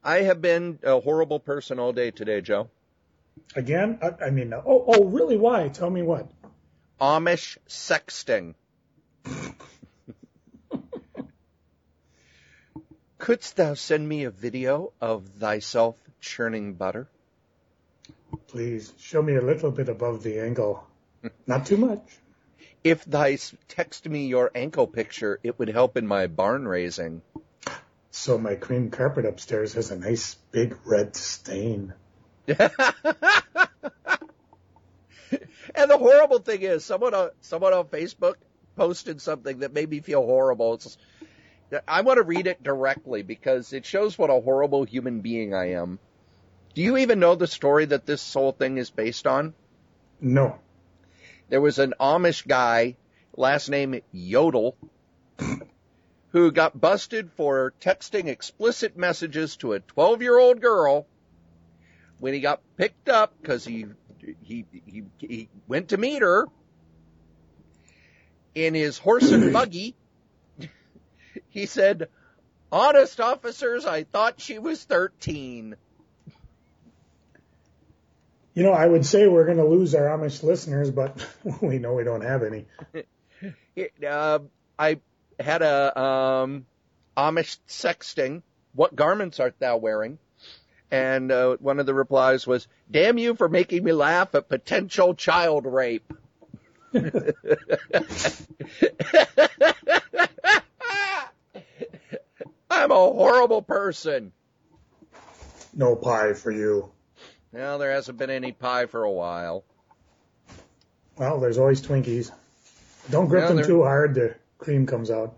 I have been a horrible person all day today, Joe. Again? Really? Why? Tell me what. Amish sexting. Couldst thou send me a video of thyself churning butter? Please, show me a little bit above the ankle. Not too much. If thou text me your ankle picture, it would help in my barn raising. So my cream carpet upstairs has a nice big red stain. And the horrible thing is, someone on Facebook posted something that made me feel horrible. I want to read it directly because it shows what a horrible human being I am. Do you even know the story that this whole thing is based on? No. There was an Amish guy, last name Yodel, who got busted for texting explicit messages to a 12-year-old girl when he got picked up because he went to meet her in his horse and buggy. He said, "Honest officers, I thought she was 13. You know, I would say we're going to lose our Amish listeners, but we know we don't have any. I had a Amish sexting. What garments art thou wearing? And one of the replies was, "Damn you for making me laugh at potential child rape." I'm a horrible person. No pie for you. Well, there hasn't been any pie for a while. Well, there's always Twinkies. Don't grip them too hard, the cream comes out.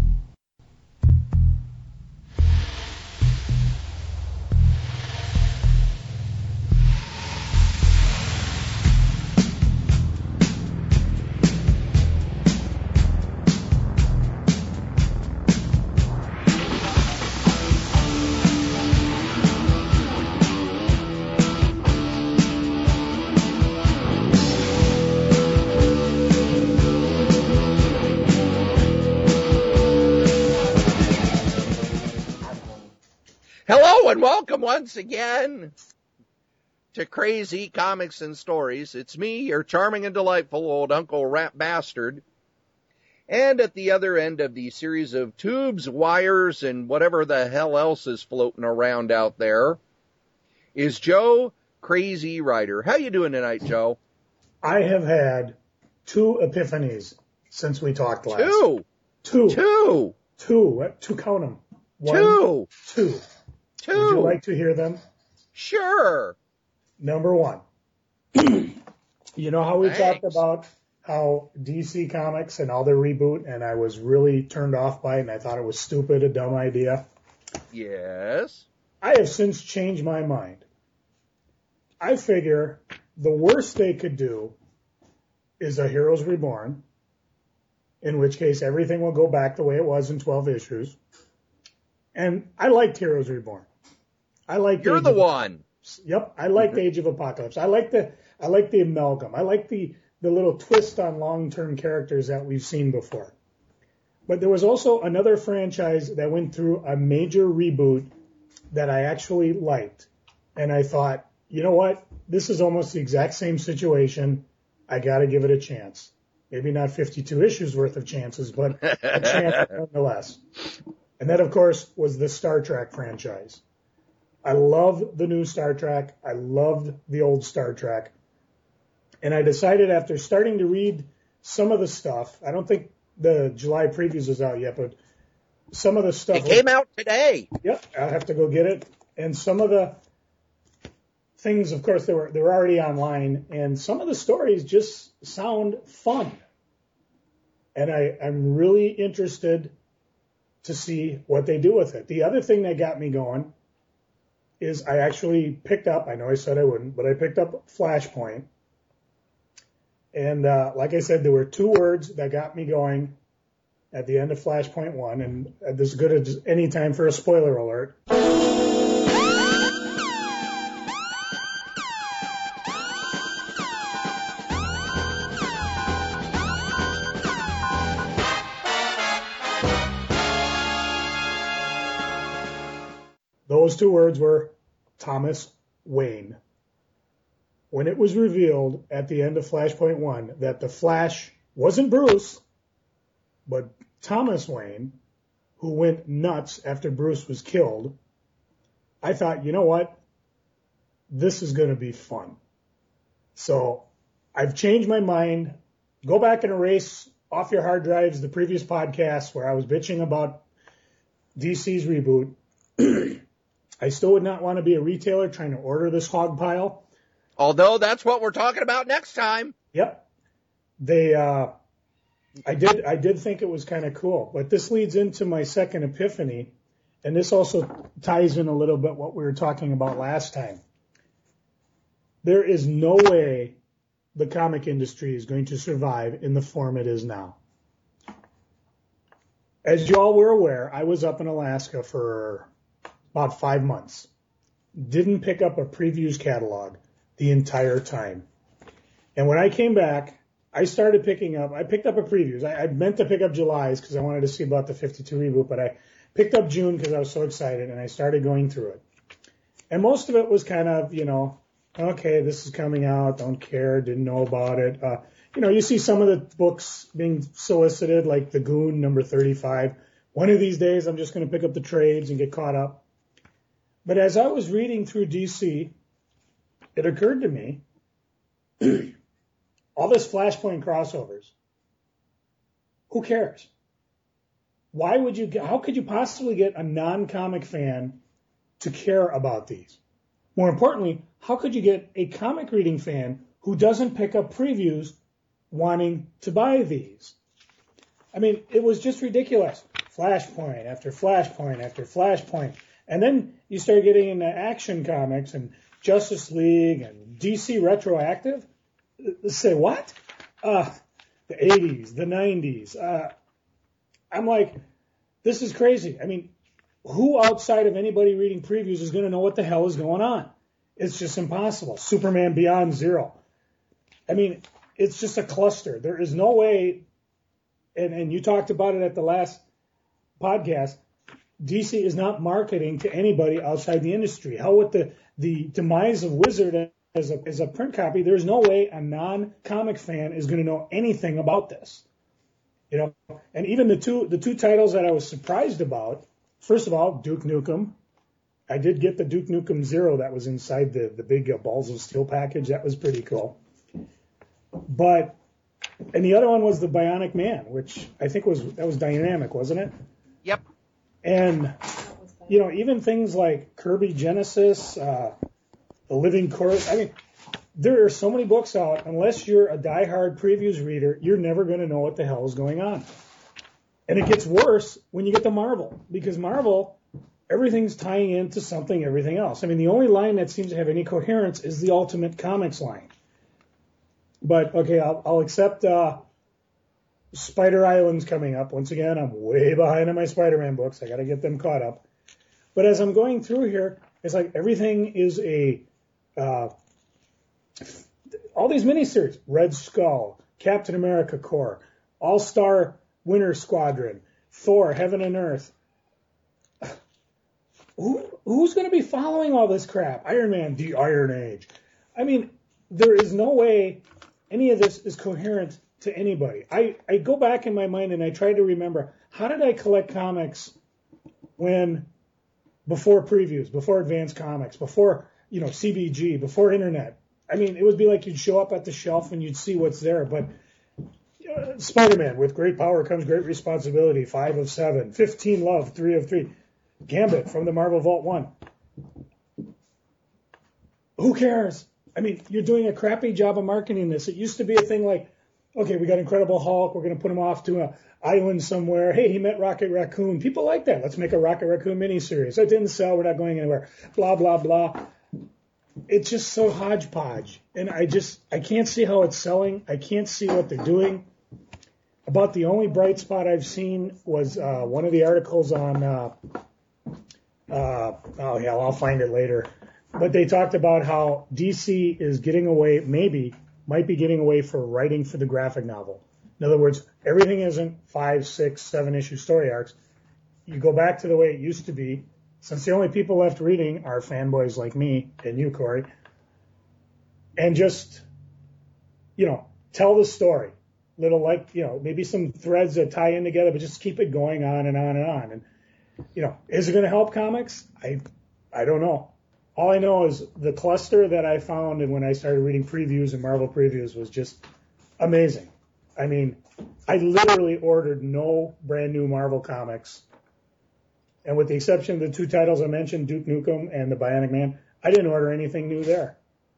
Hello and welcome once again to Crazy Comics and Stories. It's me, your charming and delightful old Uncle Rat Bastard. And at the other end of the series of tubes, wires, and whatever the hell else is floating around out there is Joe Crazy Writer. How you doing tonight, Joe? I have had 2 epiphanies since we talked last. Two. Count them. 1, 2. Would you like to hear them? Sure. Number 1. You know how we talked about how DC Comics and all their reboot, and I was really turned off by it, and I thought it was stupid, a dumb idea? Yes. I have since changed my mind. I figure the worst they could do is a Heroes Reborn, in which case everything will go back the way it was in 12 issues. And I liked Heroes Reborn. You're the one. Yep, I liked Age of Apocalypse. I like the amalgam. I like the little twist on long-term characters that we've seen before. But there was also another franchise that went through a major reboot that I actually liked. And I thought, you know what? This is almost the exact same situation. I got to give it a chance. Maybe not 52 issues worth of chances, but a chance nonetheless. And that, of course, was the Star Trek franchise. I love the new Star Trek. I loved the old Star Trek. And I decided after starting to read some of the stuff, I don't think the July previews is out yet, but some of the stuff. It came out today. Yep, I'll have to go get it. And some of the things, of course, they were already online, and some of the stories just sound fun. And I'm really interested to see what they do with it. The other thing that got me going is I actually picked up, I know I said I wouldn't, but I picked up Flashpoint. And like I said, there were 2 words that got me going at the end of Flashpoint 1, and this is good as any time for a spoiler alert. Those those two words were Thomas Wayne. When it was revealed at the end of Flashpoint 1 that the Flash wasn't Bruce, but Thomas Wayne, who went nuts after Bruce was killed, I thought, you know what? This is going to be fun. So I've changed my mind. Go back and erase off your hard drives the previous podcast where I was bitching about DC's reboot. I still would not want to be a retailer trying to order this hog pile. Although that's what we're talking about next time. Yep. I did think it was kind of cool, but this leads into my second epiphany, and this also ties in a little bit what we were talking about last time. There is no way the comic industry is going to survive in the form it is now. As you all were aware, I was up in Alaska for about 5 months. Didn't pick up a previews catalog the entire time. And when I came back, I picked up a previews. I meant to pick up July's because I wanted to see about the 52 reboot, but I picked up June because I was so excited, and I started going through it. And most of it was kind of, okay, this is coming out, don't care, didn't know about it. You see some of the books being solicited, like The Goon, number 35. One of these days, I'm just going to pick up the trades and get caught up. But as I was reading through DC, it occurred to me, all this Flashpoint crossovers, who cares? How could you possibly get a non-comic fan to care about these? More importantly, how could you get a comic reading fan who doesn't pick up previews wanting to buy these? I mean, it was just ridiculous. Flashpoint after Flashpoint after Flashpoint. And then you start getting into Action Comics and Justice League and DC Retroactive. Say what? The 80s, the 90s. I'm like, this is crazy. I mean, who outside of anybody reading previews is going to know what the hell is going on? It's just impossible. Superman Beyond Zero. I mean, it's just a cluster. There is no way, and you talked about it at the last podcast, DC is not marketing to anybody outside the industry. Hell, with the demise of Wizard as a print copy, there's no way a non-comic fan is going to know anything about this. And even the two titles that I was surprised about, first of all, Duke Nukem. I did get the Duke Nukem Zero that was inside the big Balls of Steel package. That was pretty cool. And the other one was the Bionic Man, which I think was Dynamic, wasn't it? Yep. And, even things like Kirby Genesis, The Living Corpse. I mean, there are so many books out. Unless you're a diehard previews reader, you're never going to know what the hell is going on. And it gets worse when you get to Marvel, because Marvel, everything's tying into everything else. I mean, the only line that seems to have any coherence is the Ultimate Comics line. But, okay, I'll accept Spider Island's coming up. Once again, I'm way behind on my Spider-Man books. I got to get them caught up. But as I'm going through here, it's like everything is all these miniseries, Red Skull, Captain America Corps, All-Star Winter Squadron, Thor, Heaven and Earth. Who's going to be following all this crap? Iron Man, the Iron Age. I mean, there is no way any of this is coherent to anybody. I go back in my mind and I try to remember, how did I collect comics before previews, before Advanced Comics, before, CBG, before Internet? I mean, it would be like you'd show up at the shelf and you'd see what's there. But Spider-Man, with great power comes great responsibility, 5 of 7. 15 Love, 3 of 3. Gambit from the Marvel Vault 1. Who cares? I mean, you're doing a crappy job of marketing this. It used to be a thing like, okay, we got Incredible Hulk, we're going to put him off to an island somewhere. Hey, he met Rocket Raccoon. People like that. Let's make a Rocket Raccoon miniseries. It didn't sell. We're not going anywhere. Blah, blah, blah. It's just so hodgepodge. And I can't see how it's selling. I can't see what they're doing. About the only bright spot I've seen was one of the articles on, I'll find it later. But they talked about how DC is getting away, might be getting away for writing for the graphic novel. In other words, everything isn't 5, 6, 7 issue story arcs. You go back to the way it used to be, since the only people left reading are fanboys like me and you, Corey, and just, tell the story. Maybe some threads that tie in together, but just keep it going on and on and on. And, is it going to help comics? I don't know. All I know is the cluster that I found and when I started reading previews and Marvel previews was just amazing. I mean, I literally ordered no brand new Marvel comics. And with the exception of the two titles I mentioned, Duke Nukem and The Bionic Man, I didn't order anything new there.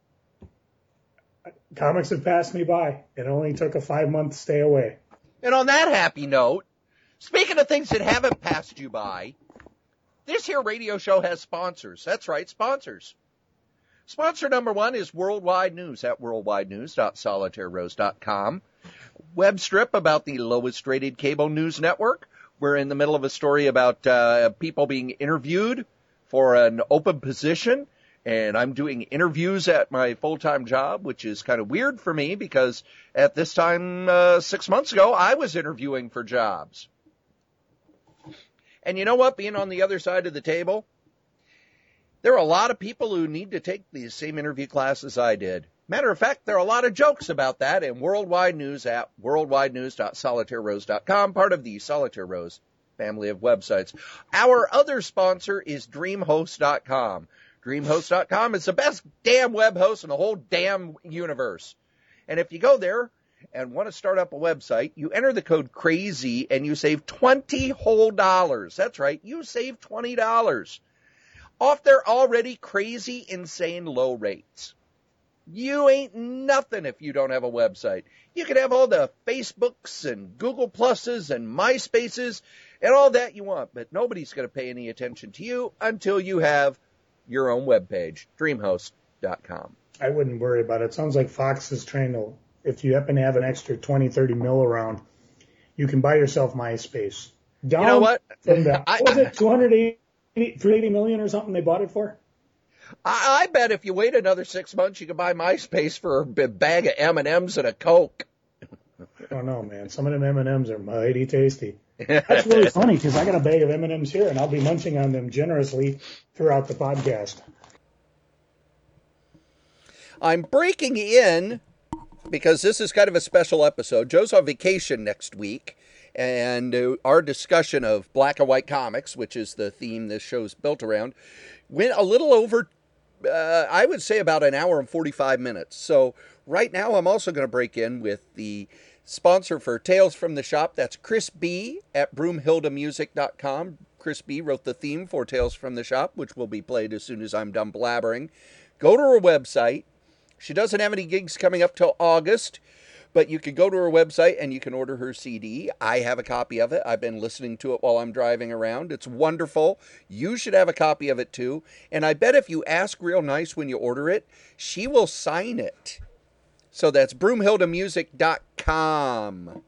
Comics have passed me by. It only took a 5-month stay away. And on that happy note, speaking of things that haven't passed you by, this here radio show has sponsors. That's right, sponsors. Sponsor number one is Worldwide News at worldwidenews.solitairerose.com. Web strip about the lowest rated cable news network. We're in the middle of a story about people being interviewed for an open position. And I'm doing interviews at my full-time job, which is kind of weird for me because at this time 6 months ago, I was interviewing for jobs. And you know what? Being on the other side of the table, there are a lot of people who need to take the same interview classes I did. Matter of fact, there are a lot of jokes about that in Worldwide News at worldwidenews.solitairerose.com, part of the Solitaire Rose family of websites. Our other sponsor is DreamHost.com. DreamHost.com is the best damn web host in the whole damn universe. And if you go there and want to start up a website, you enter the code CRAZY and you save $20 whole. That's right, you save $20 off their already crazy, insane low rates. You ain't nothing if you don't have a website. You can have all the Facebooks and Google Pluses and MySpaces and all that you want, but nobody's going to pay any attention to you until you have your own webpage, DreamHost.com. I wouldn't worry about it. It sounds like Fox is trying to, if you happen to have an extra 20, 30 mil around, you can buy yourself MySpace. You know what? From the, what was it, 380 million or something they bought it for? I bet if you wait another 6 months, you can buy MySpace for a bag of M&Ms and a Coke. I don't know, man. Some of them M&Ms are mighty tasty. That's really funny because I got a bag of M&Ms here, and I'll be munching on them generously throughout the podcast. I'm breaking in because this is kind of a special episode. Joe's on vacation next week, and our discussion of black and white comics, which is the theme this show's built around, went a little over, I would say about an hour and 45 minutes. So right now I'm also going to break in with the sponsor for Tales from the Shop. That's Chris B. at broomhildamusic.com. Chris B. wrote the theme for Tales from the Shop, which will be played as soon as I'm done blabbering. Go to her website. She doesn't have any gigs coming up till August, but you can go to her website and you can order her CD. I have a copy of it. I've been listening to it while I'm driving around. It's wonderful. You should have a copy of it too. And I bet if you ask real nice when you order it, she will sign it. So that's broomhildamusic.com.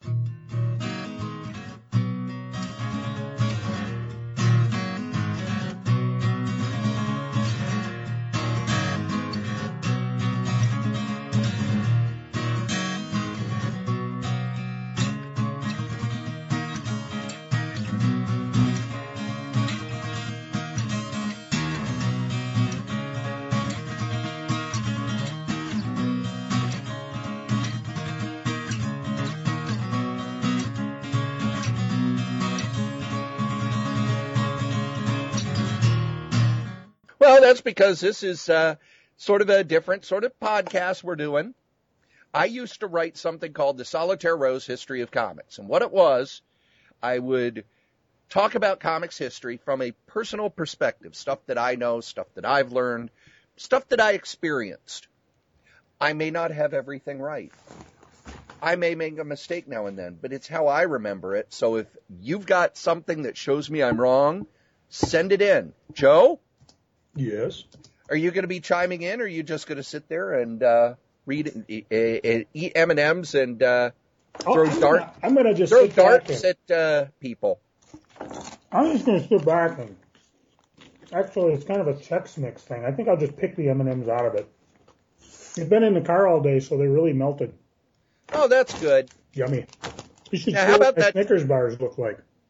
Well, that's because this is sort of a different sort of podcast we're doing. I used to write something called the Solitaire Rose History of Comics. And what it was, I would talk about comics history from a personal perspective, stuff that I know, stuff that I've learned, stuff that I experienced. I may not have everything right. I may make a mistake now and then, but it's how I remember it. So if you've got something that shows me I'm wrong, send it in. Joe? Yes. Are you going to be chiming in, or are you just going to sit there and read and eat M&Ms and throw darts? I'm going to just throw sit back darts at people. I'm just going to sit back and actually, it's kind of a Chex Mix thing. I think I'll just pick the M&Ms out of it. It's been in the car all day, so they really melted. Oh, that's good. Yummy. You should now, see how what about my that Snickers bars look like.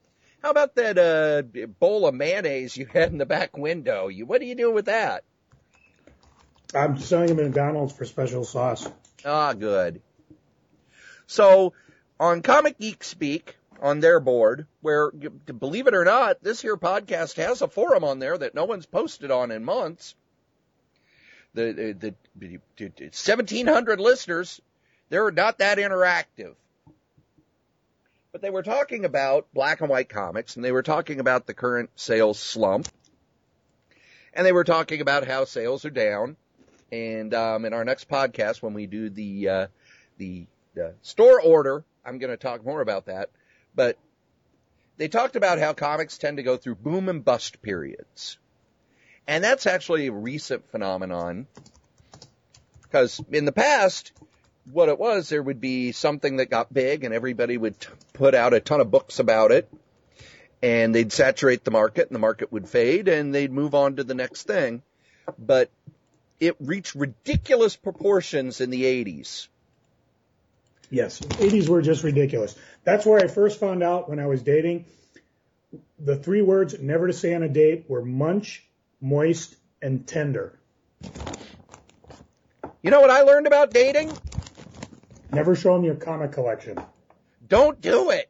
How about that bowl of mayonnaise you had in the back window? What do you do with that? I'm selling them at McDonald's for special sauce. Ah, good. So, on Comic Geek Speak, on their board, where, believe it or not, this here podcast has a forum on there that no one's posted on in months. The 1,700 listeners, they're not that interactive. But they were talking about black and white comics, and they were talking about the current sales slump, and they were talking about how sales are down. And in our next podcast, when we do the store order, I'm going to talk more about that. But they talked about how comics tend to go through boom and bust periods. And that's actually a recent phenomenon. Because in the past, what it was, there would be something that got big and everybody would put out a ton of books about it. And they'd saturate the market and the market would fade and they'd move on to the next thing. But it reached ridiculous proportions in the 80s. Yes, 80s were just ridiculous. That's where I first found out when I was dating. The 3 words never to say on a date were munch, moist, and tender. You know what I learned about dating? Never show them your comic collection. Don't do it.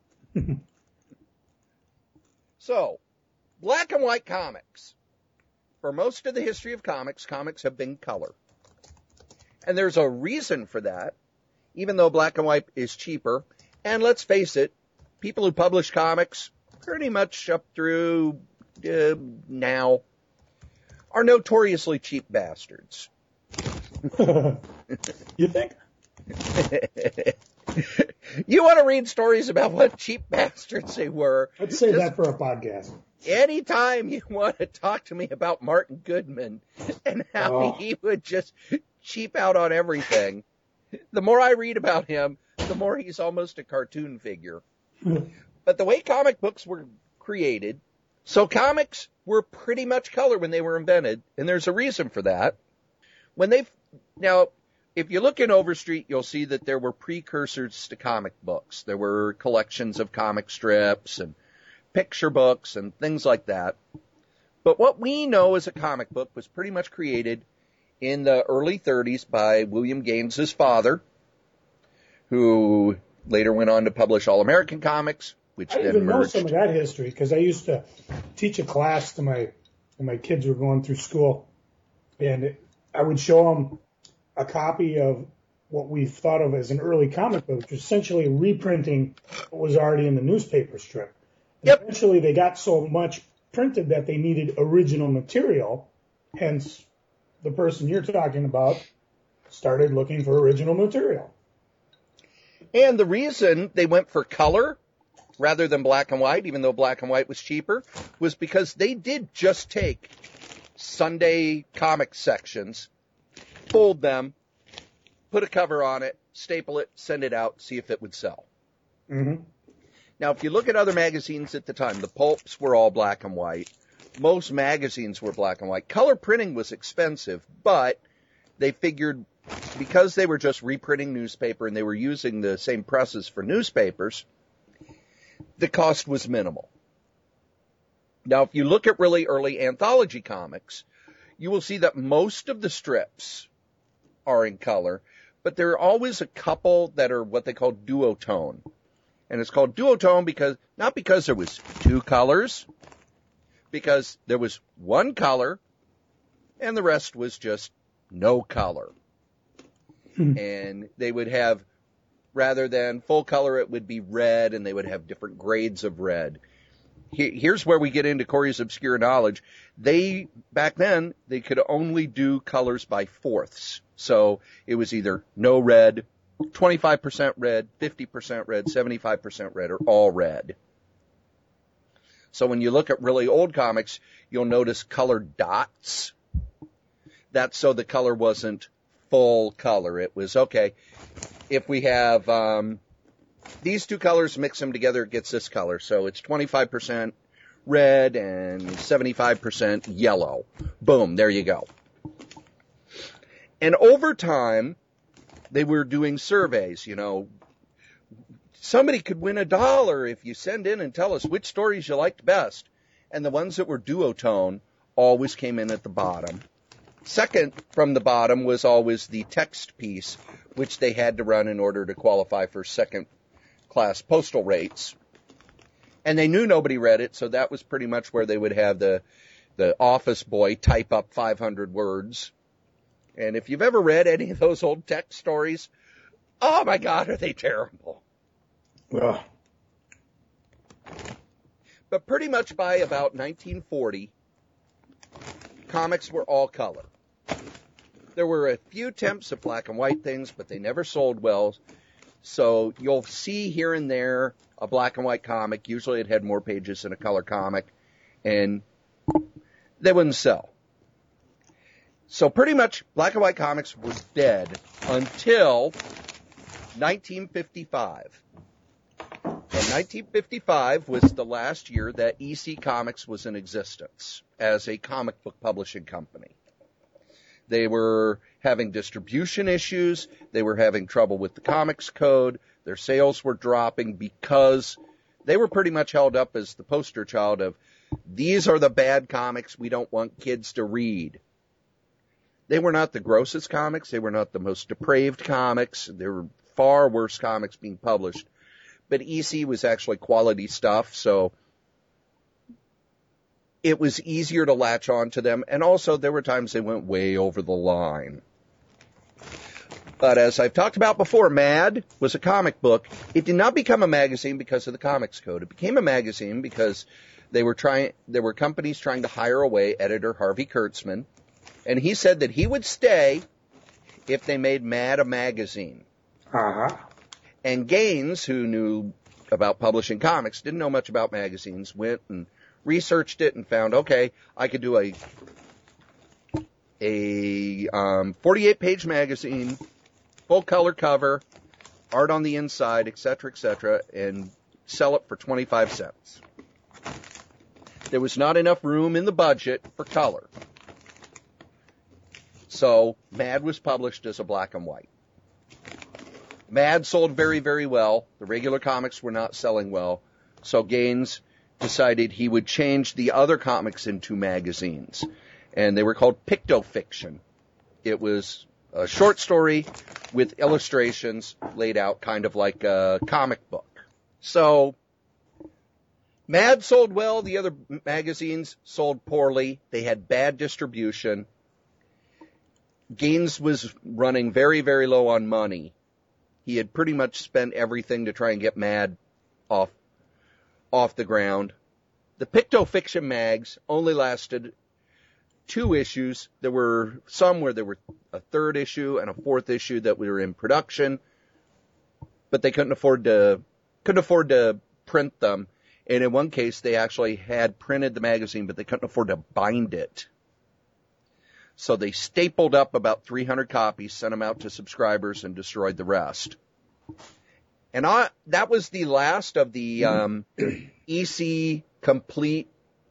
So, black and white comics. For most of the history of comics, comics have been color. And there's a reason for that, even though black and white is cheaper. And let's face it, people who publish comics, pretty much up through now, are notoriously cheap bastards. You think? You want to read stories about what cheap bastards they were? Let's save that for a podcast. Anytime you want to talk to me about Martin Goodman and how he would just cheap out on everything, the more I read about him, the more he's almost a cartoon figure. But the way comic books were created, so comics were pretty much color when they were invented, and there's a reason for that. Now, if you look in Overstreet, you'll see that there were precursors to comic books. There were collections of comic strips and picture books and things like that. But what we know as a comic book was pretty much created in the early 30s by William Gaines's father, who later went on to publish All American Comics, which I then even know merged. some of that history because I used to teach a class to when my kids were going through school, and I would show them a copy of what we thought of as an early comic book, which was essentially reprinting what was already in the newspaper strip. Yep. Eventually, they got so much printed that they needed original material. Hence, the person you're talking about started looking for original material. And the reason they went for color rather than black and white, even though black and white was cheaper, was because they did just take Sunday comic sections, fold them, put a cover on it, staple it, send it out, see if it would sell. Mm-hmm. Now, if you look at other magazines at the time, the pulps were all black and white. Most magazines were black and white. Color printing was expensive, but they figured because they were just reprinting newspaper and they were using the same presses for newspapers, the cost was minimal. Now, if you look at really early anthology comics, you will see that most of the strips are in color, but there are always a couple that are what they call duotone. And it's called duotone because, not because there was 2 colors, because there was 1 color and the rest was just no color. And they would have, rather than full color, it would be red, and they would have different grades of red. Here's where we get into Corey's obscure knowledge. Back then, they could only do colors by fourths. So it was either no red, 25% red, 50% red, 75% red, or all red. So when you look at really old comics, you'll notice colored dots. That's so the color wasn't full color. It was, okay, if we have these 2 colors, mix them together, it gets this color. So it's 25% red and 75% yellow. Boom, there you go. And over time, they were doing surveys, somebody could win $1 if you send in and tell us which stories you liked best. And the ones that were duotone always came in at the bottom. Second from the bottom was always the text piece, which they had to run in order to qualify for second-class postal rates. And they knew nobody read it, so that was pretty much where they would have the office boy type up 500 words. And if you've ever read any of those old text stories, oh my God, are they terrible. Ugh. But pretty much by about 1940, comics were all color. There were a few attempts at black and white things, but they never sold well. So you'll see here and there a black and white comic. Usually it had more pages than a color comic, and they wouldn't sell. So pretty much black and white comics were dead until 1955. And 1955 was the last year that EC Comics was in existence as a comic book publishing company. They were having distribution issues. They were having trouble with the comics code. Their sales were dropping because they were pretty much held up as the poster child of, these are the bad comics we don't want kids to read. They were not the grossest comics. They were not the most depraved comics. There were far worse comics being published. But EC was actually quality stuff, so it was easier to latch on to them. And also, there were times they went way over the line. But as I've talked about before, Mad was a comic book. It did not become a magazine because of the comics code. It became a magazine because there were companies trying to hire away editor Harvey Kurtzman. And he said that he would stay if they made Mad a magazine. Uh-huh. And Gaines, who knew about publishing comics, didn't know much about magazines, went and researched it and found, okay, I could do a 48-page magazine, full color cover, art on the inside, etc., and sell it for 25 cents. There was not enough room in the budget for color. So Mad was published as a black and white. Mad sold very, very well. The regular comics were not selling well. So Gaines decided he would change the other comics into magazines. And they were called Pictofiction. It was a short story with illustrations laid out kind of like a comic book. So Mad sold well. The other magazines sold poorly. They had bad distribution. Gaines was running very, very low on money. He had pretty much spent everything to try and get Mad off the ground. The Pictofiction mags only lasted 2 issues. There were some where there were a 3rd issue and a 4th issue that were in production, but they couldn't afford to print them. And in one case, they actually had printed the magazine, but they couldn't afford to bind it. So they stapled up about 300 copies, sent them out to subscribers, and destroyed the rest. And that was the last of the EC Complete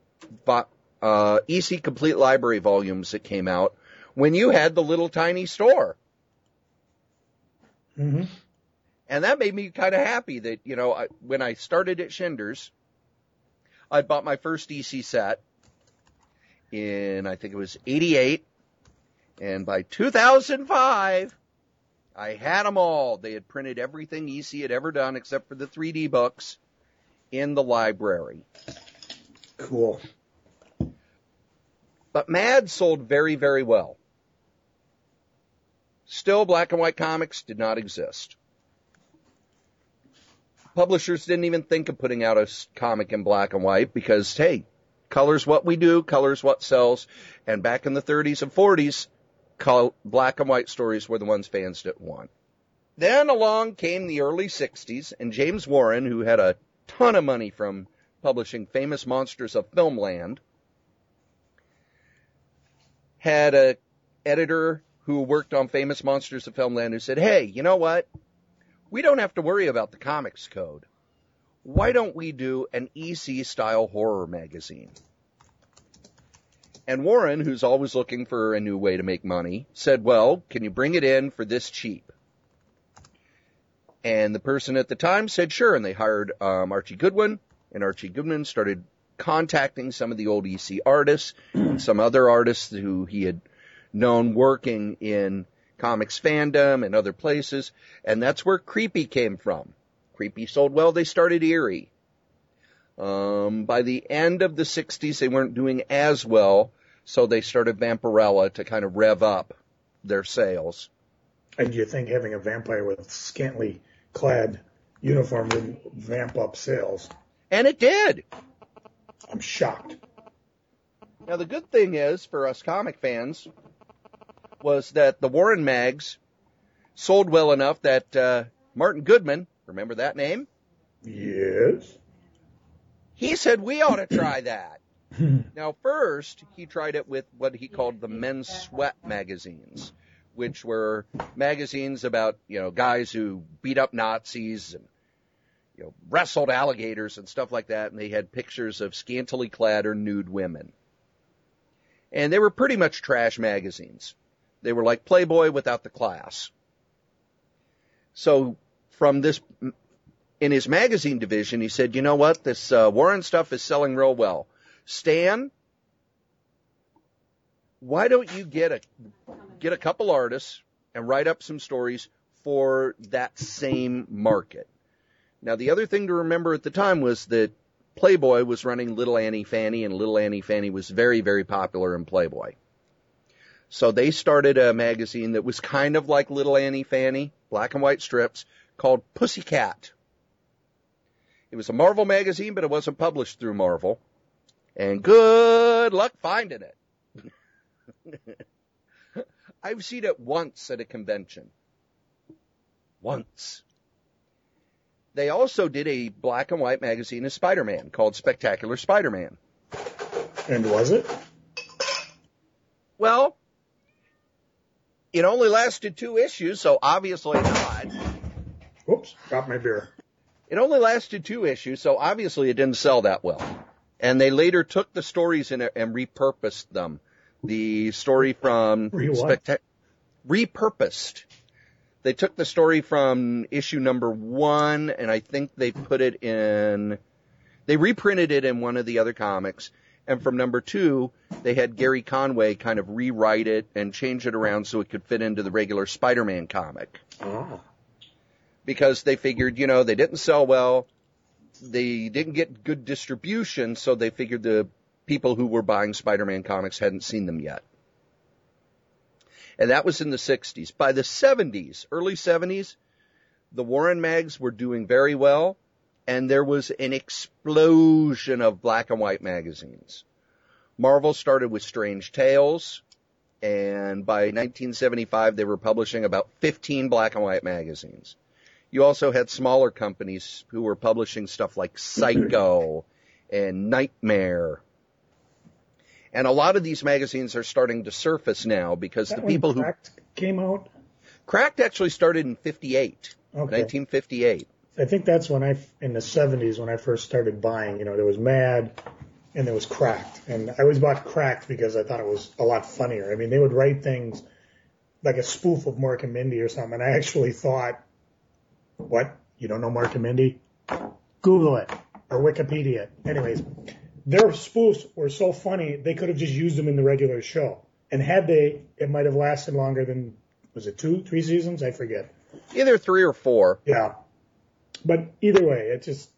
Library volumes that came out when you had the little tiny store. Mm-hmm. And that made me kind of happy that, when I started at Schindler's, I bought my first EC set in, I think it was 88. And by 2005, I had them all. They had printed everything EC had ever done except for the 3D books in the library. Cool. But Mad sold very, very well. Still, black and white comics did not exist. Publishers didn't even think of putting out a comic in black and white because, hey, color's what we do, color's what sells. And back in the 30s and 40s, black and white stories were the ones fans didn't want. Then along came the early 60s, and James Warren, who had a ton of money from publishing Famous Monsters of Filmland, had an editor who worked on Famous Monsters of Filmland who said, hey, you know what? We don't have to worry about the comics code. Why don't we do an EC-style horror magazine? And Warren, who's always looking for a new way to make money, said, well, can you bring it in for this cheap? And the person at the time said sure, and they hired Archie Goodwin, and Archie Goodwin started contacting some of the old EC artists and some other artists who he had known working in comics fandom and other places, and that's where Creepy came from. Creepy sold well, they started Eerie. By the end of the 60s, they weren't doing as well, so they started Vampirella to kind of rev up their sales. And do you think having a vampire with scantily clad uniform would vamp up sales? And it did. I'm shocked. Now, the good thing is, for us comic fans, was that the Warren mags sold well enough that Martin Goodman, remember that name? Yes. He said we ought to try that. Now, first, he tried it with what he called the Men's Sweat magazines, which were magazines about, guys who beat up Nazis and, wrestled alligators and stuff like that, and they had pictures of scantily clad or nude women. And they were pretty much trash magazines. They were like Playboy without the class. So from this, in his magazine division, he said, you know what, this Warren stuff is selling real well. Stan, why don't you get a couple artists and write up some stories for that same market? Now, the other thing to remember at the time was that Playboy was running Little Annie Fanny, and Little Annie Fanny was very, very popular in Playboy. So they started a magazine that was kind of like Little Annie Fanny, black and white strips, called Pussycat. It was a Marvel magazine, but it wasn't published through Marvel. And good luck finding it. I've seen it once at a convention. Once. They also did a black and white magazine of Spider-Man called Spectacular Spider-Man. And was it? Well, it only lasted 2 issues, so obviously not. Oops, dropped my beer. It only lasted 2 issues, so obviously it didn't sell that well. And they later took the stories in it and repurposed them. The story from... Repurposed. They took the story from issue number 1, and I think they put it in... They reprinted it in one of the other comics. And from number 2, they had Gary Conway kind of rewrite it and change it around so it could fit into the regular Spider-Man comic. Oh. Because they figured, they didn't sell well. They didn't get good distribution, so they figured the people who were buying Spider-Man comics hadn't seen them yet. And that was in the 60s. By the 70s, early 70s, the Warren mags were doing very well, and there was an explosion of black and white magazines. Marvel started with Strange Tales, and by 1975, they were publishing about 15 black and white magazines. You also had smaller companies who were publishing stuff like Psycho and Nightmare. And a lot of these magazines are starting to surface now because the people who... Cracked came out? Cracked actually started in 58, 1958. I think that's when in the 70s, when I first started buying, there was Mad and there was Cracked. And I always bought Cracked because I thought it was a lot funnier. I mean, they would write things like a spoof of Mork and Mindy or something. And I actually thought, what? You don't know Mork and Mindy? Google it or Wikipedia it. Anyways, their spoofs were so funny, they could have just used them in the regular show. And had they, it might have lasted longer than, was it 2, 3 seasons? I forget. Either 3 or 4. Yeah. But either way,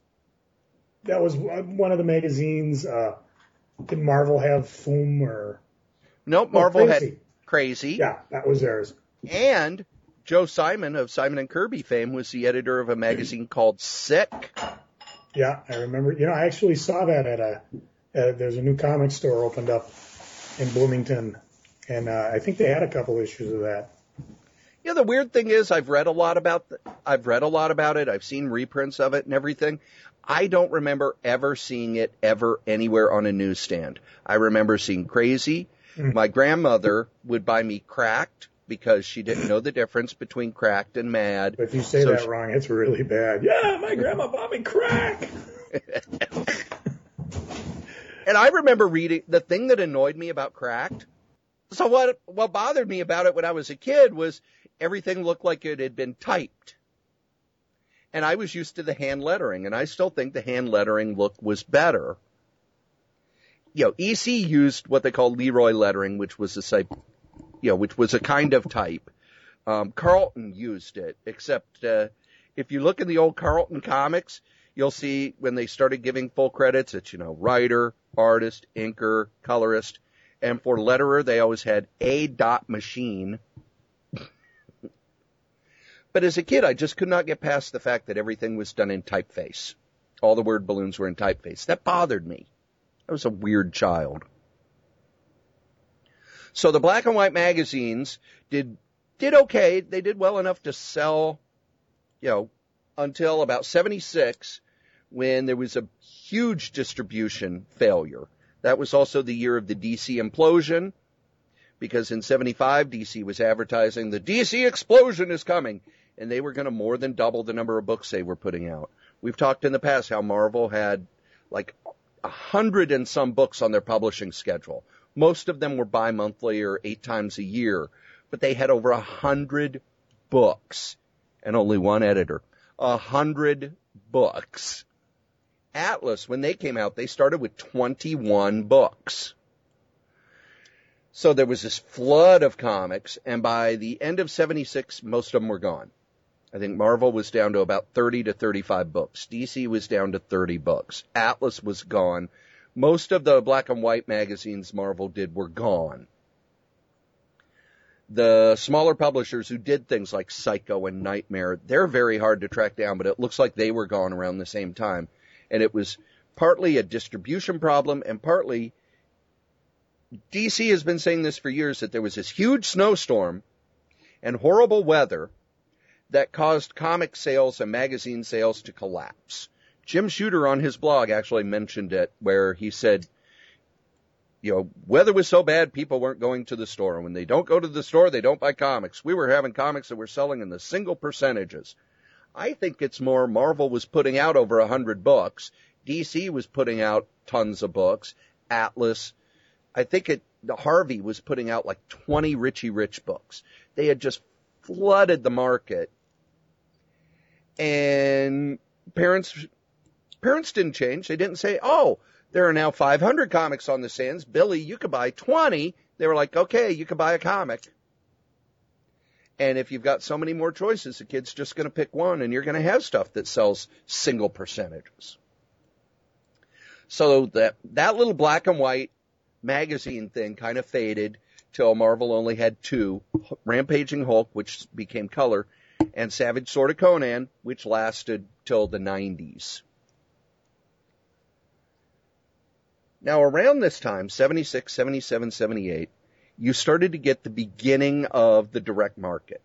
that was one of the magazines. Did Marvel have Foom or? Nope, Marvel had Crazy. Yeah, that was theirs. And Joe Simon of Simon and Kirby fame was the editor of a magazine called Sick. Yeah, I remember. I actually saw that there's a new comic store opened up in Bloomington, and I think they had a couple issues of that. Yeah, the weird thing is I've read a lot about it. I've seen reprints of it and everything. I don't remember ever seeing it ever anywhere on a newsstand. I remember seeing Crazy. Mm. My grandmother would buy me Cracked because she didn't know the difference between Cracked and Mad. But if you say that wrong, it's really bad. Yeah, my grandma bought me Crack. And I remember reading the thing that annoyed me about Cracked. So what bothered me about it when I was a kid was everything looked like it had been typed. And I was used to the hand lettering, and I still think the hand lettering look was better. EC used what they call Leroy lettering, which was a kind of type. Carlton used it, except if you look in the old Carlton comics, you'll see when they started giving full credits, it's, writer, artist, inker, colorist, and for letterer, they always had A. Machine. But as a kid, I just could not get past the fact that everything was done in typeface. All the word balloons were in typeface. That bothered me. I was a weird child. So the black and white magazines did okay. They did well enough to sell, until about 76, when there was a huge distribution failure. That was also the year of the DC implosion, because in 75, DC was advertising the DC explosion is coming, and they were going to more than double the number of books they were putting out. We've talked in the past how Marvel had like 100 and some books on their publishing schedule. Most of them were bi-monthly or 8 times a year, but they had over 100 books and only one editor. 100 books. Atlas, when they came out, they started with 21 books. So there was this flood of comics, and by the end of 76, most of them were gone. I think Marvel was down to about 30 to 35 books. DC was down to 30 books. Atlas was gone. Most of the black and white magazines Marvel did were gone. The smaller publishers who did things like Psycho and Nightmare, they're very hard to track down, but it looks like they were gone around the same time. And it was partly a distribution problem, and partly DC has been saying this for years, that there was this huge snowstorm and horrible weather that caused comic sales and magazine sales to collapse. Jim Shooter on his blog actually mentioned it, where he said, weather was so bad, people weren't going to the store. And when they don't go to the store, they don't buy comics. We were having comics that were selling in the single percentages. I think it's more Marvel was putting out over 100 books. DC was putting out tons of books. Atlas, I think Harvey was putting out like 20 Richie Rich books. They had just flooded the market. And parents didn't change. They didn't say, oh, there are now 500 comics on the stands. Billy, you could buy 20. They were like, okay, you can buy a comic. And if you've got so many more choices, the kid's just going to pick one, and you're going to have stuff that sells single percentages. So that little black and white magazine thing kind of faded till Marvel only had 2, Rampaging Hulk, which became color, and Savage Sword of Conan, which lasted till the 90s. Now, around this time, 76, 77, 78, you started to get the beginning of the direct market.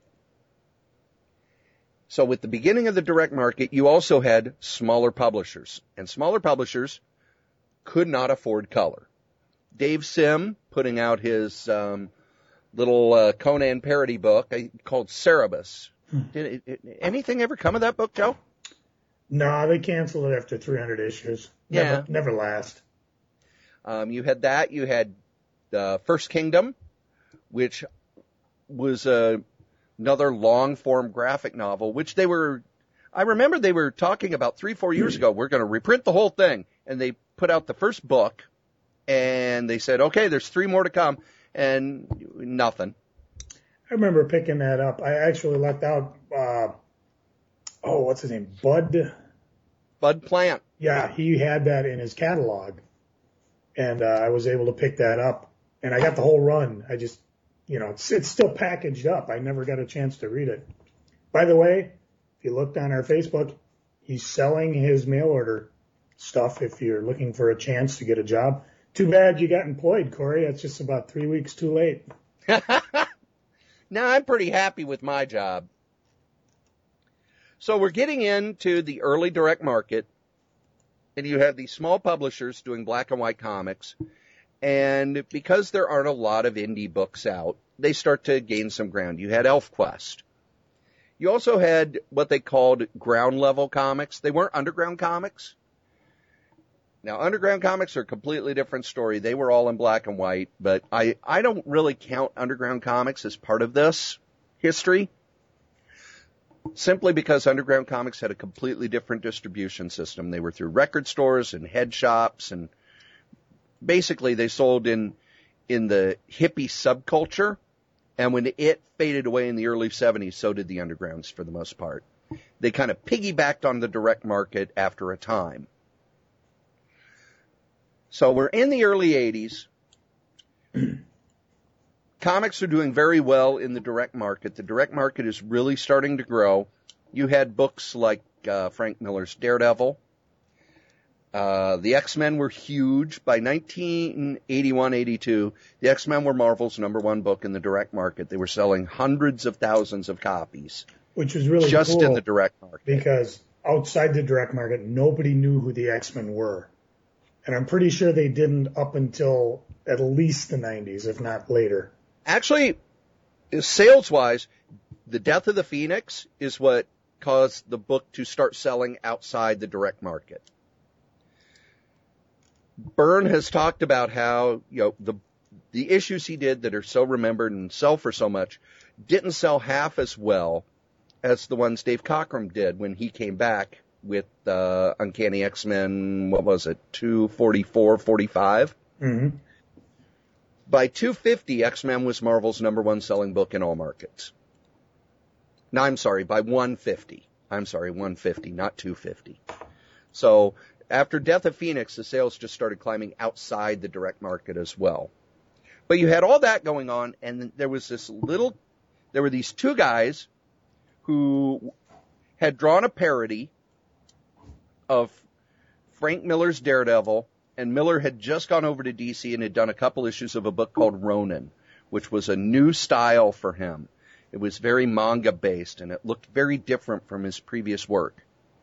So with the beginning of the direct market, you also had smaller publishers, and smaller publishers could not afford color. Dave Sim, putting out his little Conan parody book called Cerebus. Did anything ever come of that book, Joe? No, they canceled it after 300 issues. Never last. You had that. You had First Kingdom, which was another long-form graphic novel, which I remember they were talking about 3-4 years ago, we're going to reprint the whole thing. And they put out the first book, and they said, okay, there's 3 more to come, and nothing. I remember picking that up. I actually left out, what's his name? Bud Plant. Yeah, he had that in his catalog. And I was able to pick that up. And I got the whole run. I just, it's still packaged up. I never got a chance to read it. By the way, if you looked on our Facebook, he's selling his mail order stuff if you're looking for a chance to get a job. Too bad you got employed, Corey. That's just about 3 weeks too late. No, I'm pretty happy with my job. So we're getting into the early direct market, and you have these small publishers doing black and white comics, and because there aren't a lot of indie books out, they start to gain some ground. You had ElfQuest. You also had what they called ground level comics. They weren't underground comics. Now, underground comics are a completely different story. They were all in black and white, but I don't really count underground comics as part of this history. simply because Underground Comics had a completely different distribution system. They were through record stores and head shops, and basically they sold in the hippie subculture. And when it faded away in the early 70s, so did the Undergrounds for the most part. They kind of piggybacked on the direct market after a time. So we're in the early 80s. Comics are doing very well in the direct market. The direct market is really starting to grow. You had books like Frank Miller's Daredevil. The X-Men were huge. By 1981-82, the X-Men were Marvel's #1 book in the direct market. They were selling hundreds of thousands of copies. Which was really just cool in the direct market. Because outside the direct market, nobody knew who the X-Men were. And I'm pretty sure they didn't up until at least the 90s, if not later. Actually, sales-wise, The Death of the Phoenix is what caused the book to start selling outside the direct market. Byrne has talked about how, the issues he did that are so remembered and sell for so much didn't sell half as well as the ones Dave Cockrum did when he came back with Uncanny X-Men, 244, 45? Mm-hmm. By 250, X-Men was Marvel's #1 selling book in all markets. No, I'm sorry, by 150. 150, not 250. So after Death of Phoenix, the sales just started climbing outside the direct market as well. But you had all that going on, and there were these two guys who had drawn a parody of Frank Miller's Daredevil, and Miller had just gone over to DC and had done a couple issues of a book called Ronin, which was a new style for him. It was very manga-based, and it looked very different from his previous work.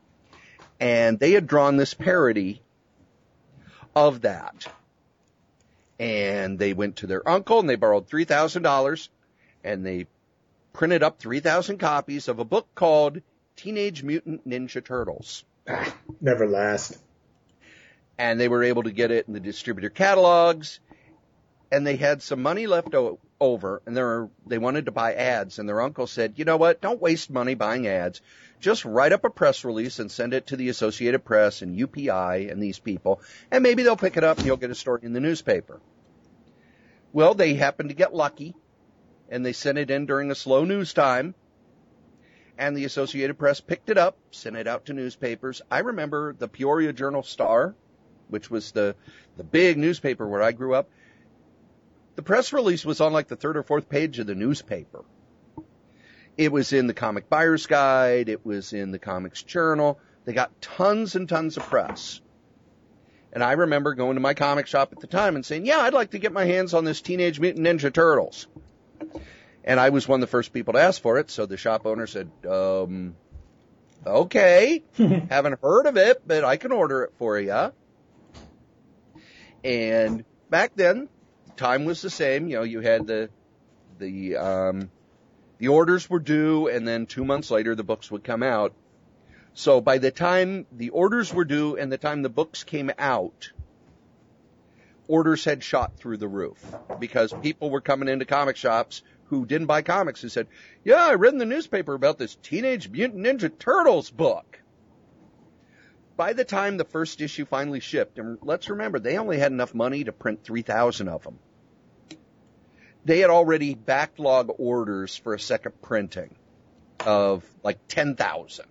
And they had drawn this parody of that. And they went to their uncle, and they borrowed $3,000, and they printed up 3,000 copies of a book called Teenage Mutant Ninja Turtles. Never last. And they were able to get it in the distributor catalogs, and they had some money left over, and they wanted to buy ads, and their uncle said, you know what, don't waste money buying ads. Just write up a press release and send it to the Associated Press and UPI and these people, and maybe they'll pick it up and you'll get a story in the newspaper. Well, they happened to get lucky, and they sent it in during a slow news time, and the Associated Press picked it up, sent it out to newspapers. I remember the Peoria Journal-Star, which was the big newspaper where I grew up. The press release was on like the third or fourth page of the newspaper. It was in the Comic Buyer's Guide. It was in the Comics Journal. They got tons and tons of press. And I remember going to my comic shop at the time and saying, yeah, I'd like to get my hands on this Teenage Mutant Ninja Turtles. And I was one of the first people to ask for it, so the shop owner said, okay, haven't heard of it, but I can order it for you. And back then, time was the same. You had the orders were due, and then 2 months later, the books would come out. So by the time the orders were due and the time the books came out, orders had shot through the roof because people were coming into comic shops who didn't buy comics who said, yeah, I read in the newspaper about this Teenage Mutant Ninja Turtles book. By the time the first issue finally shipped, and let's remember, they only had enough money to print 3,000 of them. They had already backlog orders for a second printing of like 10,000.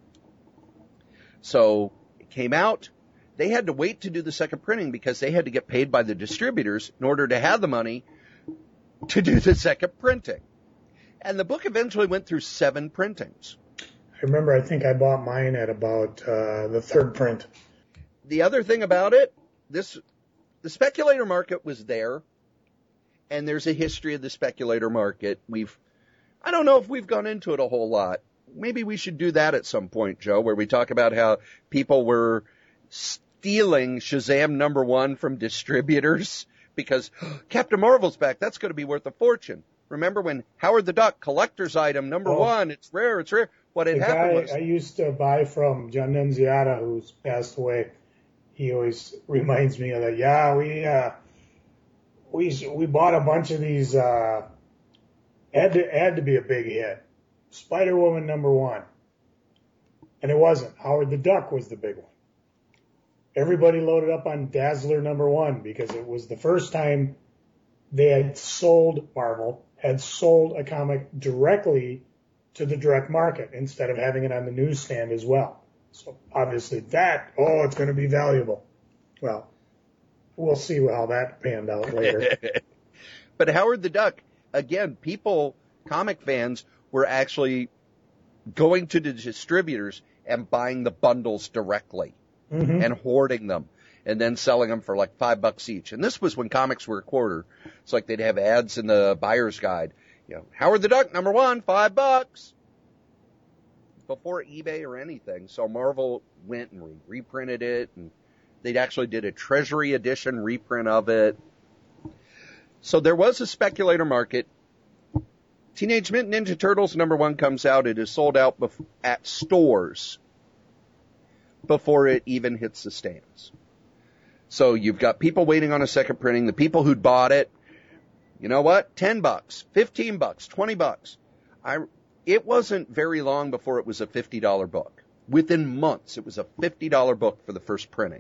So it came out. They had to wait to do the second printing because they had to get paid by the distributors in order to have the money to do the second printing. And the book eventually went through 7 printings. I remember, I think I bought mine at about the third print. The other thing about it, the speculator market was there, and there's a history of the speculator market. I don't know if we've gone into it a whole lot. Maybe we should do that at some point, Joe, where we talk about how people were stealing Shazam #1 from distributors because Captain Marvel's back. That's going to be worth a fortune. Remember when Howard the Duck, collector's item #1, it's rare. What had happened was... I used to buy from John Nunziata, who's passed away. He always reminds me of that. Yeah, we bought a bunch of these, had to be a big hit. Spider-Woman #1. And it wasn't. Howard the Duck was the big one. Everybody loaded up on Dazzler #1 because it was the first time Marvel had sold a comic directly to the direct market instead of having it on the newsstand as well. So obviously it's going to be valuable. Well, we'll see how that panned out later. But Howard the Duck, again, comic fans were actually going to the distributors and buying the bundles directly and hoarding them and then selling them for like $5 each. And this was when comics were a quarter. It's like they'd have ads in the buyer's guide. Howard the Duck, #1, $5. Before eBay or anything. So Marvel went and reprinted it, and they actually did a Treasury edition reprint of it. So there was a speculator market. Teenage Mutant Ninja Turtles #1 comes out. It is sold out at stores before it even hits the stands. So you've got people waiting on a second printing. The people who'd bought it, you know what? $10, $15, $20. It wasn't very long before it was a $50 book. Within months, it was a $50 book for the first printing.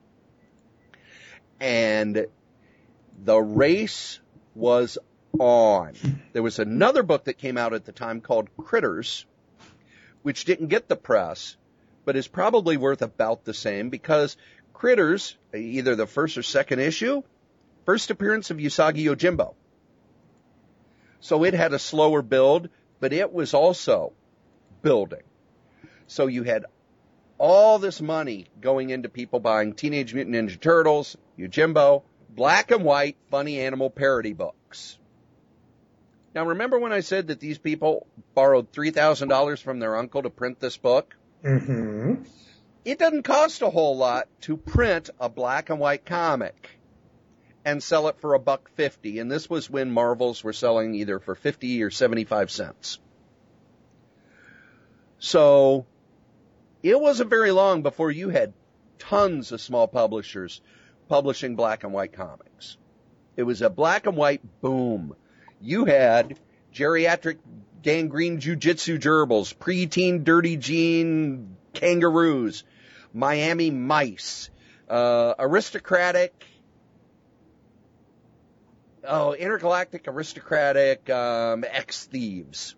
And the race was on. There was another book that came out at the time called Critters, which didn't get the press, but is probably worth about the same because Critters, either the first or second issue, first appearance of Usagi Yojimbo. So it had a slower build, but it was also building. So you had all this money going into people buying Teenage Mutant Ninja Turtles, Yojimbo, black and white funny animal parody books. Now, remember when I said that these people borrowed $3,000 from their uncle to print this book? Mm-hmm. It doesn't cost a whole lot to print a black and white comic and sell it for $1.50. And this was when Marvels were selling either for 50 or 75 cents. So it wasn't very long before you had tons of small publishers publishing black and white comics. It was a black and white boom. You had geriatric gangrene jujitsu gerbils, preteen dirty jean kangaroos, Miami mice, intergalactic aristocratic ex-thieves.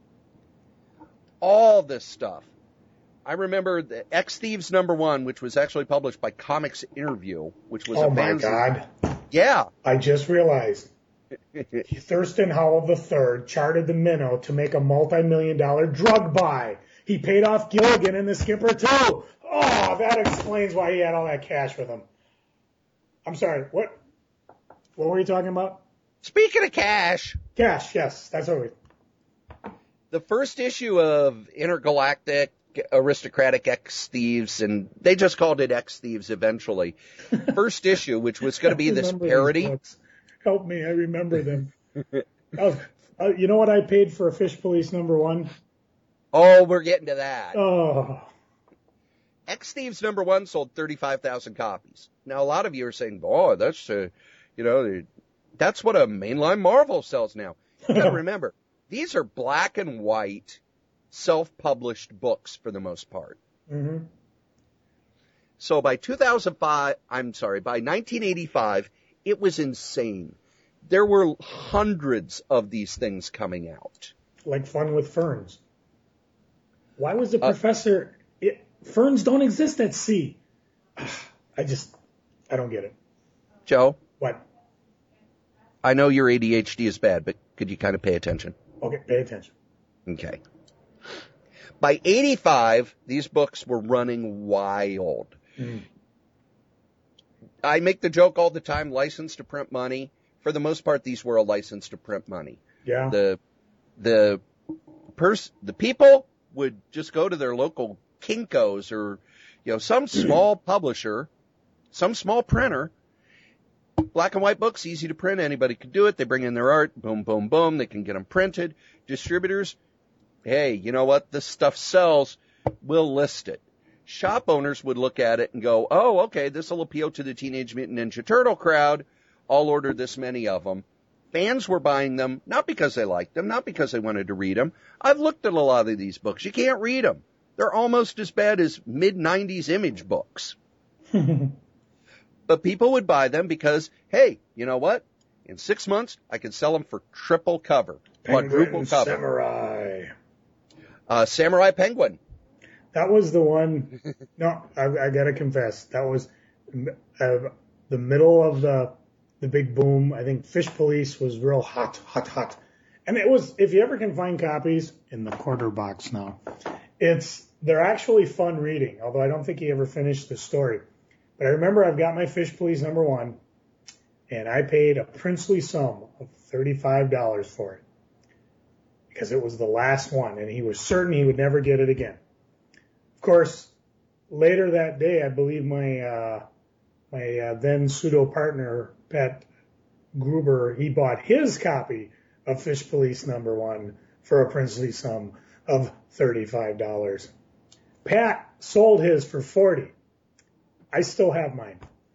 All this stuff. I remember the Ex-Thieves #1, which was actually published by Comics Interview, which was Oh my God. Yeah. I just realized. Thurston Howell III chartered the Minnow to make a multi-million-dollar drug buy. He paid off Gilligan and the skipper too. Oh, that explains why he had all that cash with him. I'm sorry, what were you talking about? Speaking of cash. Cash, yes, that's what The first issue of Intergalactic Aristocratic Ex-Thieves, and they just called it Ex-Thieves eventually. First issue, which was going to be this parody. Help me, I remember them. You know what I paid for a Fish Police #1? Oh, we're getting to that. Oh. Ex-Thieves #1 sold 35,000 copies. Now, a lot of you are saying, "Oh, that's that's what a mainline Marvel sells now." You got to remember, these are black and white, self-published books for the most part. Mm-hmm. So by 1985, it was insane. There were hundreds of these things coming out. Like Fun with Ferns. Why was the professor... ferns don't exist at sea. I don't get it. Joe? What? I know your ADHD is bad, but could you kind of pay attention? Okay, pay attention. Okay. By 85, these books were running wild. Mm. I make the joke all the time, license to print money. For the most part, these were a license to print money. Yeah. The people would just go to their local Kinko's or, some small publisher, some small printer. Black and white books, easy to print. Anybody could do it. They bring in their art. Boom, boom, boom. They can get them printed. Distributors, hey, you know what? This stuff sells. We'll list it. Shop owners would look at it and go, oh, okay, this will appeal to the Teenage Mutant Ninja Turtle crowd. I'll order this many of them. Fans were buying them, not because they liked them, not because they wanted to read them. I've looked at a lot of these books. You can't read them. They're almost as bad as mid-90s Image books. But people would buy them because, hey, you know what? In 6 months, I can sell them for triple cover, quadruple cover. Samurai. Samurai Penguin. That was the one. No, I gotta confess, that was the middle of the big boom. I think Fish Police was real hot. And it was, if you ever can find copies in the quarter box now, they're actually fun reading, although I don't think he ever finished the story. But I remember I've got my Fish Police #1, and I paid a princely sum of $35 for it because it was the last one, and he was certain he would never get it again. Of course, later that day, I believe my then pseudo partner, Pat Gruber, he bought his copy of Fish Police #1 for a princely sum of $35. Pat sold his for $40. I still have mine.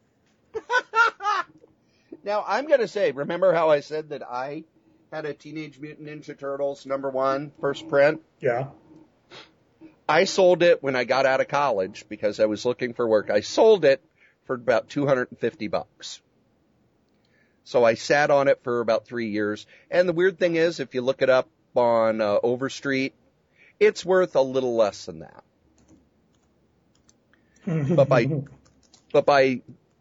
Now, I'm going to say, remember how I said that I had a Teenage Mutant Ninja Turtles #1 first print? Yeah. I sold it when I got out of college because I was looking for work. I sold it for about $250. So I sat on it for about 3 years. And the weird thing is, if you look it up on Overstreet, it's worth a little less than that. But by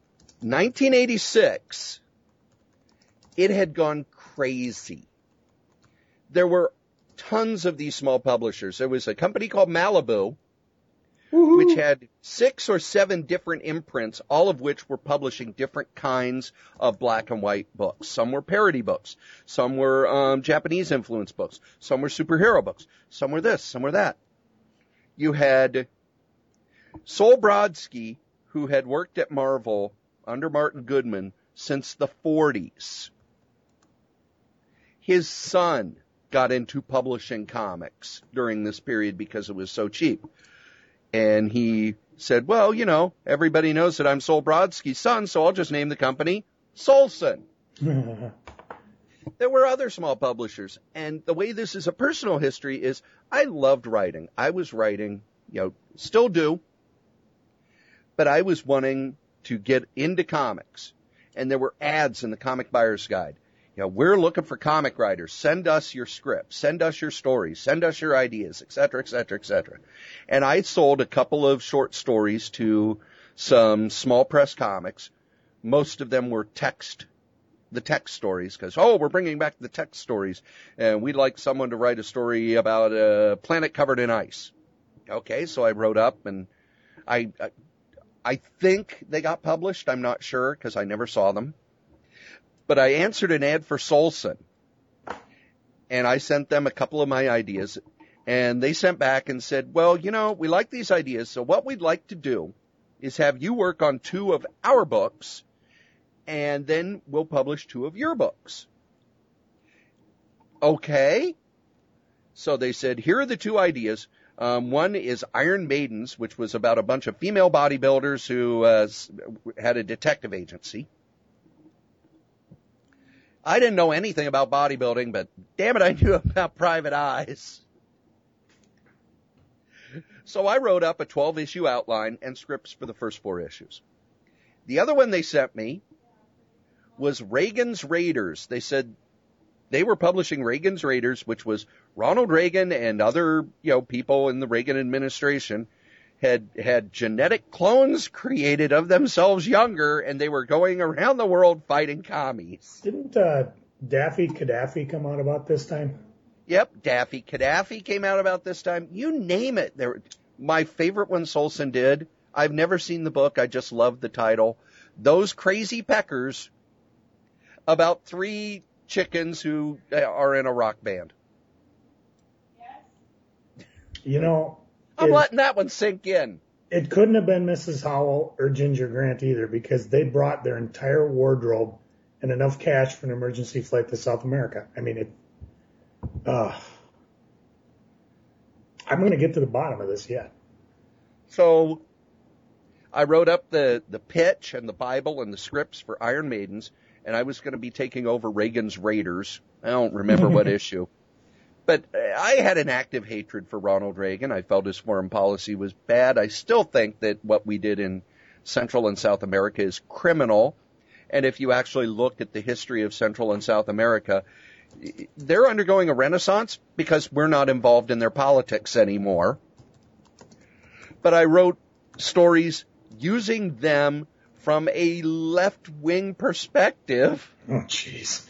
1986, it had gone crazy. There were tons of these small publishers. There was a company called Malibu, which had 6 or 7 different imprints, all of which were publishing different kinds of black and white books. Some were parody books. Some were Japanese influence books. Some were superhero books. Some were this, some were that. You had Sol Brodsky, who had worked at Marvel under Martin Goodman since the 40s. His son got into publishing comics during this period because it was so cheap. And he said, well, you know, everybody knows that I'm Sol Brodsky's son, so I'll just name the company Solson. There were other small publishers. And the way this is a personal history is I loved writing. I was writing, still do. But I was wanting to get into comics. And there were ads in the Comic Buyer's Guide. We're looking for comic writers. Send us your scripts. Send us your stories. Send us your ideas, et cetera, et cetera, et cetera. And I sold a couple of short stories to some small press comics. Most of them were the text stories, because, we're bringing back the text stories. And we'd like someone to write a story about a planet covered in ice. Okay, so I wrote up, and I think they got published. I'm not sure, because I never saw them. But I answered an ad for Solson, and I sent them a couple of my ideas, and they sent back and said, well, we like these ideas, so what we'd like to do is have you work on 2 of our books, and then we'll publish 2 of your books. Okay. So they said, here are the 2 ideas. One is Iron Maidens, which was about a bunch of female bodybuilders who had a detective agency. I didn't know anything about bodybuilding, but damn it, I knew about Private Eyes. So I wrote up a 12-issue outline and scripts for the first 4 issues. The other one they sent me was Reagan's Raiders. They said they were publishing Reagan's Raiders, which was Ronald Reagan and other, people in the Reagan administration had genetic clones created of themselves younger, and they were going around the world fighting commies. Didn't Daffy Gaddafi come out about this time? Yep, Daffy Gaddafi came out about this time. You name it. My favorite one Solson did, I've never seen the book, I just love the title. Those Crazy Peckers, about 3 chickens who are in a rock band. I'm letting that one sink in. It couldn't have been Mrs. Howell or Ginger Grant either, because they brought their entire wardrobe and enough cash for an emergency flight to South America. I mean, I'm going to get to the bottom of this yet. So I wrote up the pitch and the Bible and the scripts for Iron Maidens, and I was going to be taking over Reagan's Raiders. I don't remember what issue. But I had an active hatred for Ronald Reagan. I felt his foreign policy was bad. I still think that what we did in Central and South America is criminal. And if you actually look at the history of Central and South America, they're undergoing a renaissance because we're not involved in their politics anymore. But I wrote stories using them from a left-wing perspective. Oh, jeez.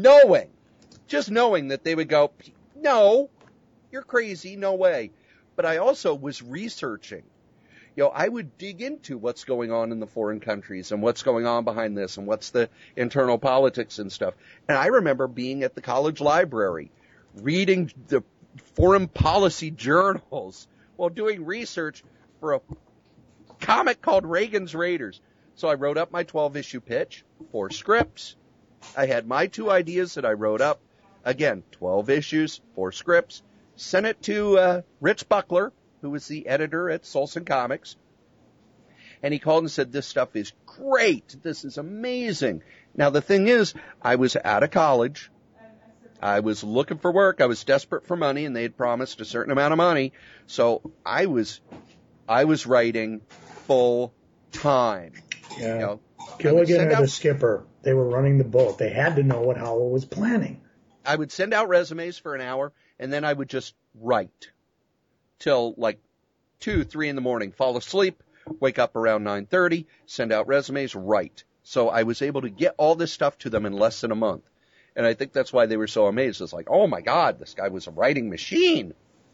Just knowing that they would go, no, you're crazy, no way. But I also was researching. I would dig into what's going on in the foreign countries and what's going on behind this and what's the internal politics and stuff. And I remember being at the college library, reading the foreign policy journals while doing research for a comic called Reagan's Raiders. So I wrote up my 12-issue pitch, 4 scripts. I had my 2 ideas that I wrote up. Again, 12 issues, 4 scripts. Sent it to Rich Buckler, who was the editor at Solson Comics. And he called and said, this stuff is great. This is amazing. Now, the thing is, I was out of college. I was looking for work. I was desperate for money, and they had promised a certain amount of money. So I was writing full time. Yeah. Gilligan or the skipper, they were running the boat. They had to know what Howell was planning. I would send out resumes for an hour, and then I would just write till like 2, 3 in the morning, fall asleep, wake up around 9:30, send out resumes, write. So I was able to get all this stuff to them in less than a month. And I think that's why they were so amazed. It's like, oh my God, this guy was a writing machine.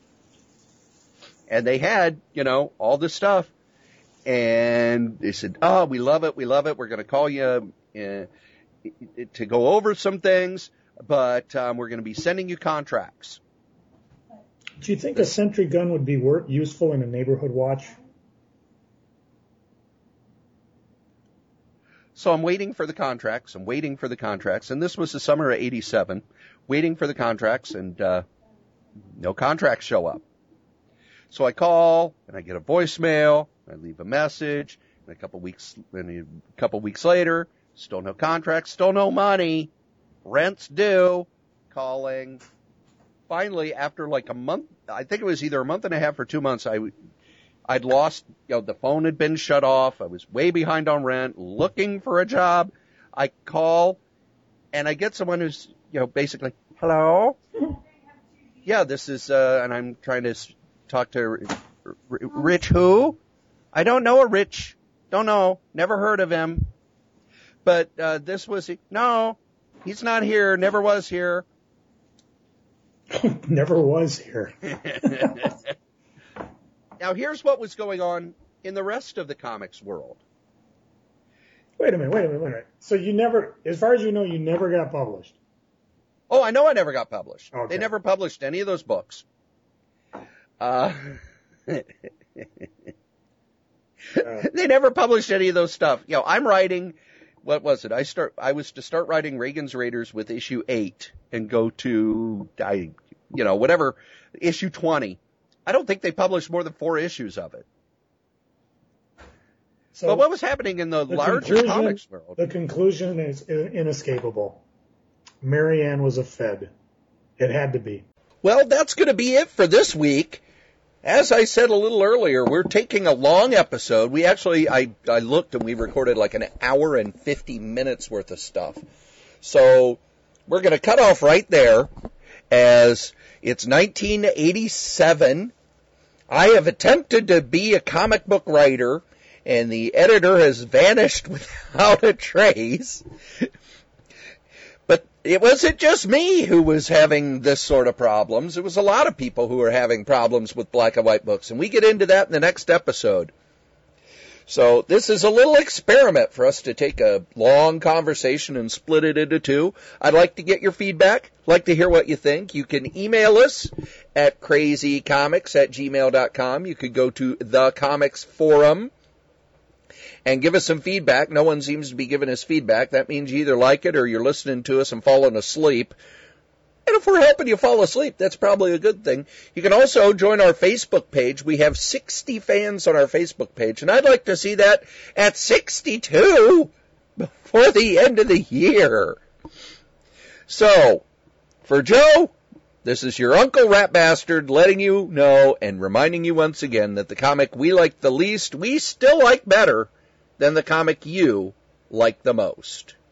And they had, all this stuff. And they said, oh, we love it. We're going to call you to go over some things, but we're going to be sending you contracts. Do you think a sentry gun would be useful in a neighborhood watch? So I'm waiting for the contracts. And this was the summer of 87, waiting for the contracts, and no contracts show up. So I call, and I get a voicemail. I leave a message. And a couple weeks later, still no contracts, still no money. Rent's due. Calling. Finally, after like a month, I think it was either a month and a half or 2 months, I'd lost, the phone had been shut off. I was way behind on rent, looking for a job. I call, and I get someone who's, basically, hello? Yeah, this is, and I'm trying to talk to Rich who? I don't know a Rich. Don't know. Never heard of him. But this was, no, he's not here. Never was here. Never was here. Now, here's what was going on in the rest of the comics world. Wait a minute. So you never, as far as you know, you never got published? Oh, I know I never got published. Okay. They never published any of those books. They never published any of those stuff. I'm writing, what was it? I was to start writing Reagan's Raiders with issue 8 and go to, whatever, issue 20. I don't think they published more than 4 issues of it. So, but what was happening in the larger comics world? The conclusion is inescapable. Marianne was a Fed. It had to be. Well, that's going to be it for this week. As I said a little earlier, we're taking a long episode. We actually, I looked and we recorded like an hour and 50 minutes worth of stuff. So we're going to cut off right there, as it's 1987. I have attempted to be a comic book writer, and the editor has vanished without a trace. But it wasn't just me who was having this sort of problems. It was a lot of people who were having problems with black and white books, and we get into that in the next episode. So this is a little experiment for us to take a long conversation and split it into 2. I'd like to get your feedback. I'd like to hear what you think. You can email us at crazycomics@gmail.com. You could go to the Comics Forum and give us some feedback. No one seems to be giving us feedback. That means you either like it or you're listening to us and falling asleep. And if we're helping you fall asleep, that's probably a good thing. You can also join our Facebook page. We have 60 fans on our Facebook page, and I'd like to see that at 62. before the end of the year. So, for Joe, this is your Uncle Rat Bastard letting you know and reminding you once again that the comic we like the least, we still like better than the comic you like the most.